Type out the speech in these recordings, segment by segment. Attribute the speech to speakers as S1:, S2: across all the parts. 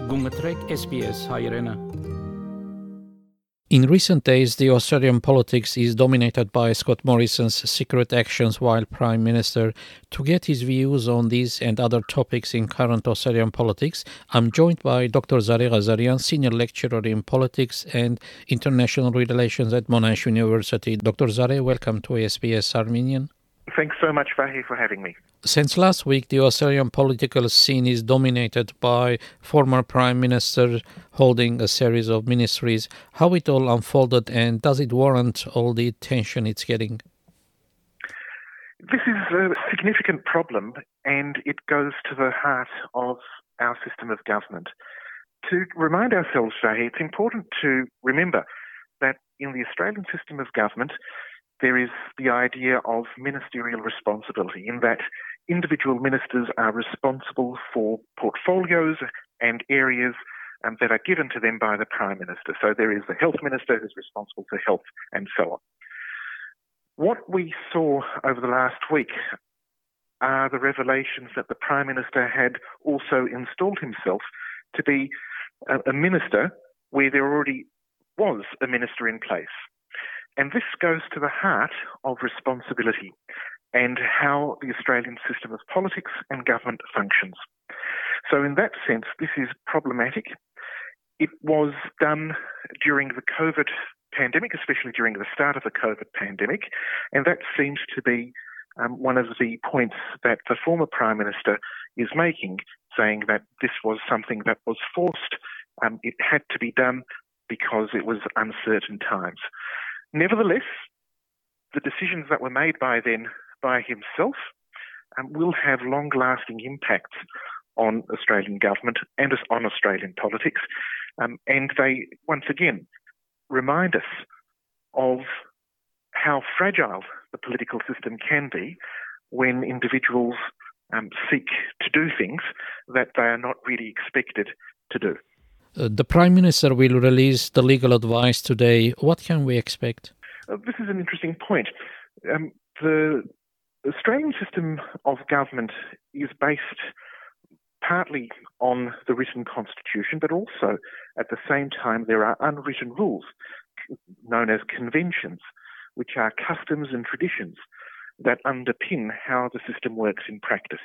S1: Gungetrek SBS Hayrena.
S2: In recent days, the Australian politics is dominated by Scott Morrison's secret actions while Prime Minister. To get his views on these and other topics in current Australian politics, I'm joined by Dr. Zareh Ghazarian, Senior Lecturer in Politics and International Relations at Monash University. Dr. Zareh, welcome to SBS Armenian.
S3: Thanks so much, Vahe, for having me.
S2: Since last week, the Australian political scene is dominated by former Prime Minister holding a series of ministries. How it all unfolded, and does it warrant all the attention it's getting?
S3: This is a significant problem, and it goes to the heart of our system of government. To remind ourselves, Vahe, it's important to remember that in the Australian system of government, there is the idea of ministerial responsibility, in that individual ministers are responsible for portfolios and areas that are given to them by the Prime Minister. So there is the Health Minister who's responsible for health and so on. What we saw over the last week are the revelations that the Prime Minister had also installed himself to be a minister where there already was a minister in place. And this goes to the heart of responsibility and how the Australian system of politics and government functions. So in that sense, this is problematic. It was done during the COVID pandemic, especially during the start of the COVID pandemic, and that seems to be one of the points that the former Prime Minister is making, saying that this was something that was forced. It had to be done because it was uncertain times. Nevertheless, the decisions that were made by himself will have long-lasting impacts on Australian government and on Australian politics. And they, once again, remind us of how fragile the political system can be when individuals seek to do things that they are not really expected to do.
S2: The Prime Minister will release the legal advice today. What can we expect?
S3: This is an interesting point. The Australian system of government is based partly on the written constitution, but also at the same time there are unwritten rules known as conventions, which are customs and traditions that underpin how the system works in practice.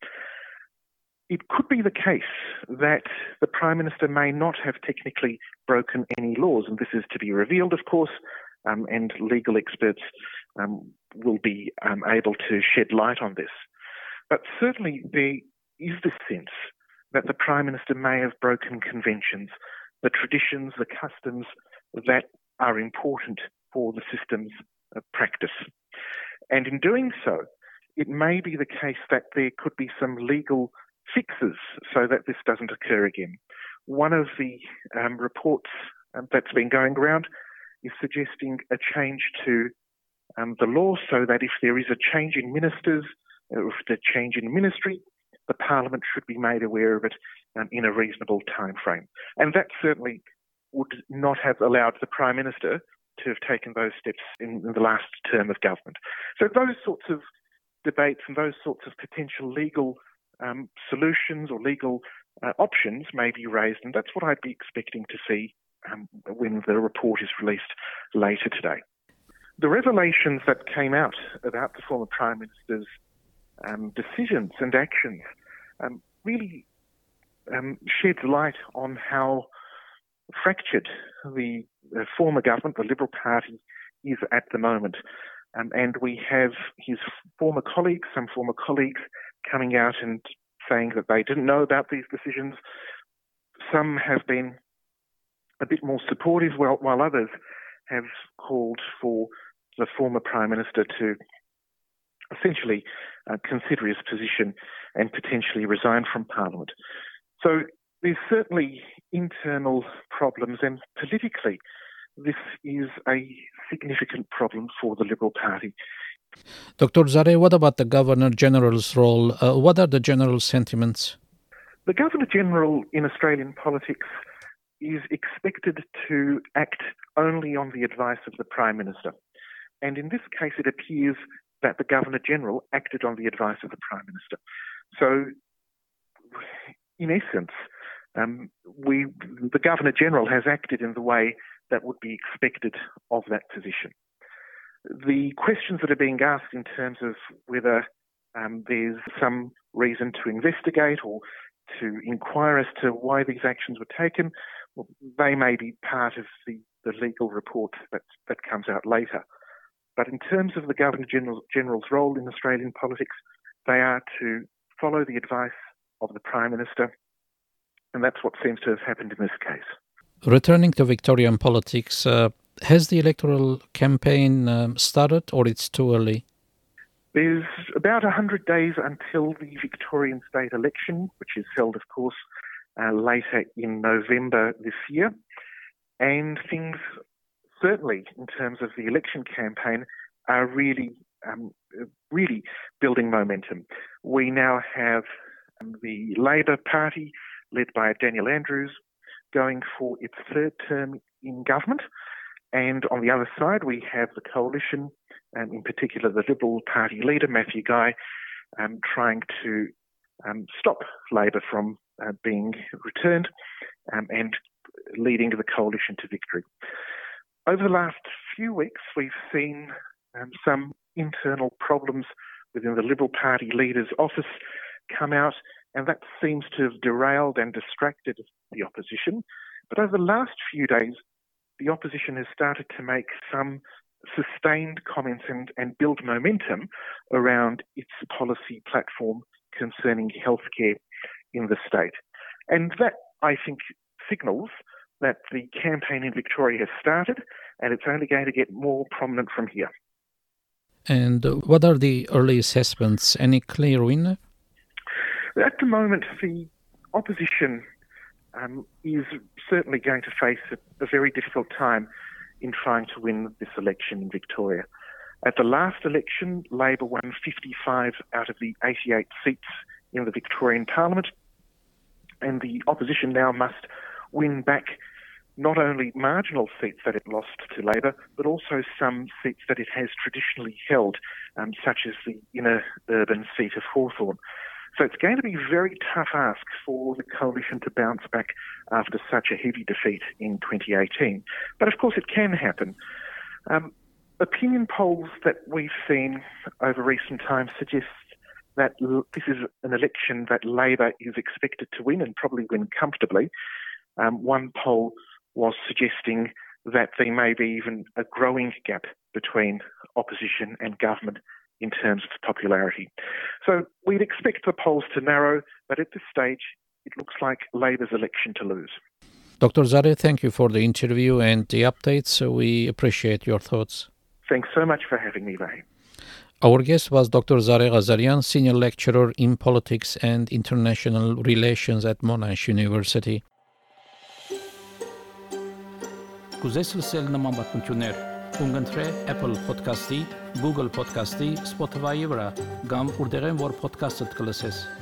S3: It could be the case that the Prime Minister may not have technically broken any laws, and this is to be revealed, of course, and legal experts will be able to shed light on this. But certainly there is this sense that the Prime Minister may have broken conventions, the traditions, the customs that are important for the system's practice. And in doing so, it may be the case that there could be some legal fixes so that this doesn't occur again. One of the reports that's been going around is suggesting a change to the law so that if there is a change in ministers, or if there's a change in ministry, the Parliament should be made aware of it in a reasonable time frame. And that certainly would not have allowed the Prime Minister to have taken those steps in the last term of government. So those sorts of debates and those sorts of potential legal solutions or legal options may be raised, and that's what I'd be expecting to see when the report is released later today. The revelations that came out about the former Prime Minister's decisions and actions really sheds light on how fractured the former government, the Liberal Party, is at the moment. And we have his some former colleagues, coming out and saying that they didn't know about these decisions. Some have been a bit more supportive, while others have called for the former Prime Minister to essentially consider his position and potentially resign from Parliament. So there's certainly internal problems, and politically this is a significant problem for the Liberal Party.
S2: Dr. Zareh, what about the Governor-General's role? What are the general sentiments?
S3: The Governor-General in Australian politics is expected to act only on the advice of the Prime Minister. And in this case, it appears that the Governor-General acted on the advice of the Prime Minister. So, in essence, the Governor-General has acted in the way that would be expected of that position. The questions that are being asked in terms of whether there's some reason to investigate or to inquire as to why these actions were taken, well, they may be part of the legal report that comes out later. But in terms of the Governor-General's role in Australian politics, they are to follow the advice of the Prime Minister, and that's what seems to have happened in this case.
S2: Returning to Victorian politics, has the electoral campaign started, or it's too early?
S3: There's about 100 days until the Victorian state election, which is held, of course, later in November this year. And things, certainly in terms of the election campaign, are really building momentum. We now have the Labor Party, led by Daniel Andrews, going for its third term in government. And on the other side, we have the coalition, in particular the Liberal Party leader, Matthew Guy, trying to stop Labor from being returned and leading the coalition to victory. Over the last few weeks, we've seen some internal problems within the Liberal Party leader's office come out, and that seems to have derailed and distracted the opposition. But over the last few days, the opposition has started to make some sustained comments and build momentum around its policy platform concerning healthcare in the state. And that, I think, signals that the campaign in Victoria has started, and it's only going to get more prominent from here.
S2: And what are the early assessments? Any clear winner?
S3: At the moment, the opposition is certainly going to face a very difficult time in trying to win this election in Victoria. At the last election, Labor won 55 out of the 88 seats in the Victorian Parliament, and the opposition now must win back not only marginal seats that it lost to Labor, but also some seats that it has traditionally held, such as the inner urban seat of Hawthorn. So it's going to be a very tough ask for the coalition to bounce back after such a heavy defeat in 2018. But of course it can happen. Opinion polls that we've seen over recent times suggest that this is an election that Labor is expected to win and probably win comfortably. One poll was suggesting that there may be even a growing gap between opposition and government in terms of popularity. So we'd expect the polls to narrow, but at this stage, it looks like Labor's election to lose.
S2: Dr. Zare, thank you for the interview and the updates. We appreciate your thoughts.
S3: Thanks so much for having me, Vahe.
S2: Our guest was Dr. Zare Ghazarian, Senior Lecturer in Politics and International Relations at Monash University.
S1: Կուզես լսել նման բանություններ, կընտրե Apple Podcast-ի, Google Podcast-ի, Spotify-ի վրա, կամ որտեղեն որ podcast-ըդ կլսես։